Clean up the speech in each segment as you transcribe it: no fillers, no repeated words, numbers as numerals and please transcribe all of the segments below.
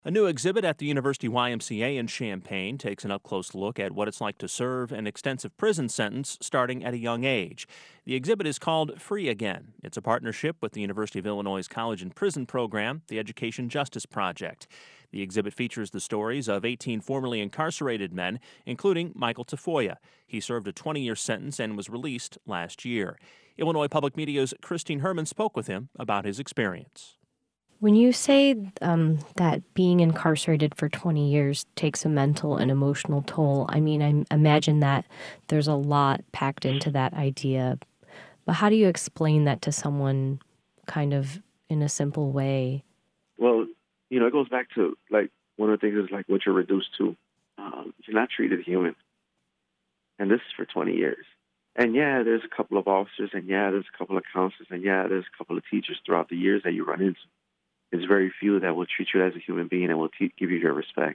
A new exhibit at the University YMCA in Champaign takes an up close look at what it's like to serve an extensive prison sentence starting at a young age. The exhibit is called Free Again. It's a partnership with the University of Illinois' College and Prison program, the Education Justice Project. The exhibit features the stories of 18 formerly incarcerated men, including Michael Tafoya. He served a 20-year sentence and was released last year. Illinois Public Media's Christine Herman spoke with him about his experience. When you say that being incarcerated for 20 years takes a mental and emotional toll, I imagine that there's a lot packed into that idea. But how do you explain that to someone kind of in a simple way? Well, it goes back to, one of the things is, what you're reduced to. You're not treated human. And this is for 20 years. And, yeah, there's a couple of officers, and, yeah, there's a couple of counselors, and, yeah, there's a couple of teachers throughout the years that you run into. It's very few that will treat you as a human being and will give you your respect.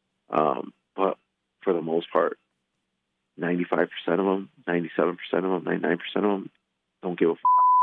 But for the most part, 95% of them, 97% of them, 99% of them don't give a f***.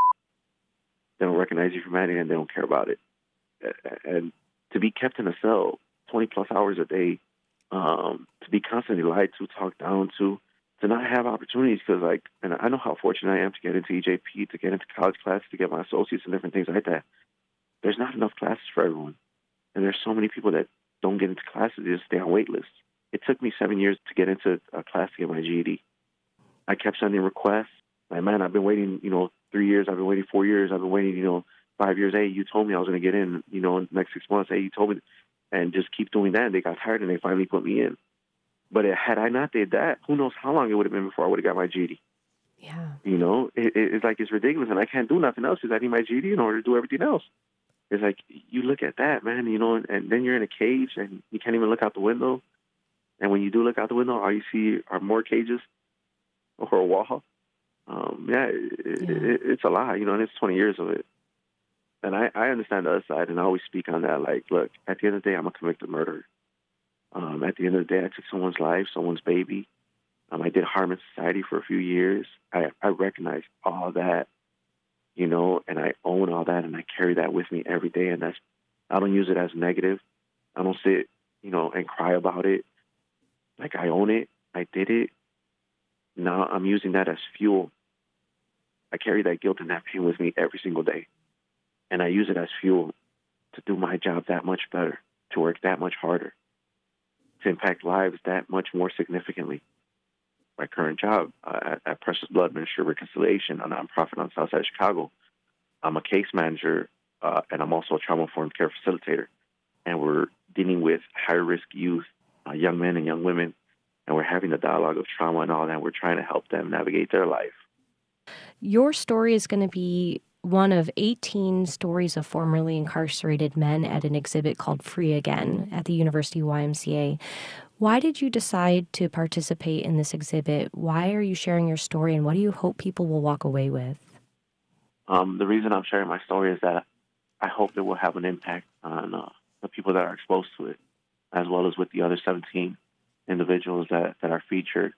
They don't recognize your humanity and they don't care about it. And to be kept in a cell 20-plus hours a day, to be constantly lied to, talked down to not have opportunities because, and I know how fortunate I am to get into EJP, to get into college classes, to get my associates and different things like that. There's not enough classes for everyone. And there's so many people that don't get into classes, they just stay on wait lists. It took me 7 years to get into a class to get my GED. I kept sending requests. Man, I've been waiting, 3 years. I've been waiting 4 years. I've been waiting, 5 years. Hey, you told me I was going to get in, in the next 6 months. Hey, you told me. And just keep doing that. And they got tired and they finally put me in. But had I not did that, who knows how long it would have been before I would have got my GED. Yeah. It's ridiculous. And I can't do nothing else because I need my GED in order to do everything else. It's you look at that, man, and then you're in a cage and you can't even look out the window. And when you do look out the window, all you see are more cages or a wall. It's a lot, and it's 20 years of it. And I understand the other side, and I always speak on that. Look, at the end of the day, I'm a convicted murderer. At the end of the day, I took someone's life, someone's baby. I did harm in society for a few years. I recognize all that. And I own all that, and I carry that with me every day. And I don't use it as negative. I don't sit, and cry about it. I own it. I did it. Now I'm using that as fuel. I carry that guilt and that pain with me every single day. And I use it as fuel to do my job that much better, to work that much harder, to impact lives that much more significantly. My current job at Precious Blood Ministry of Reconciliation, a nonprofit on Southside of Chicago. I'm a case manager, and I'm also a trauma-informed care facilitator. And we're dealing with high-risk youth, young men and young women, and we're having a dialogue of trauma and all that. We're trying to help them navigate their life. Your story is going to be one of 18 stories of formerly incarcerated men at an exhibit called Free Again at the University YMCA. Why did you decide to participate in this exhibit? Why are you sharing your story, and what do you hope people will walk away with? The reason I'm sharing my story is that I hope it will have an impact on the people that are exposed to it, as well as with the other 17 individuals that are featured.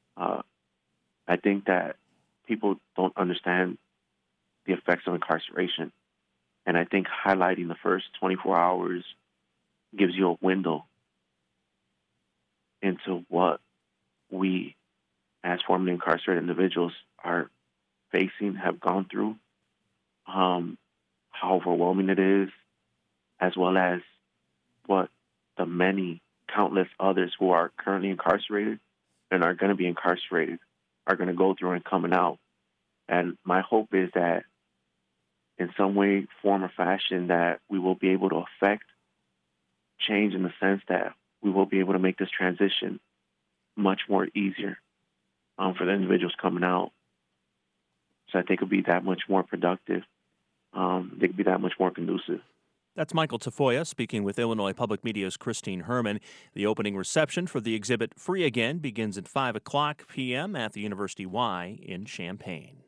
I think that people don't understand the effects of incarceration. And I think highlighting the first 24 hours gives you a window into what we, as formerly incarcerated individuals, are facing, have gone through, how overwhelming it is, as well as what the many, countless others who are currently incarcerated and are going to be incarcerated are going to go through and coming out. And my hope is that in some way, form, or fashion, that we will be able to affect change in the sense that we will be able to make this transition much more easier for the individuals coming out. So I think it'll be that much more productive. They could be that much more conducive. That's Michael Tafoya speaking with Illinois Public Media's Christine Herman. The opening reception for the exhibit Free Again begins at 5 o'clock p.m. at the University Y in Champaign.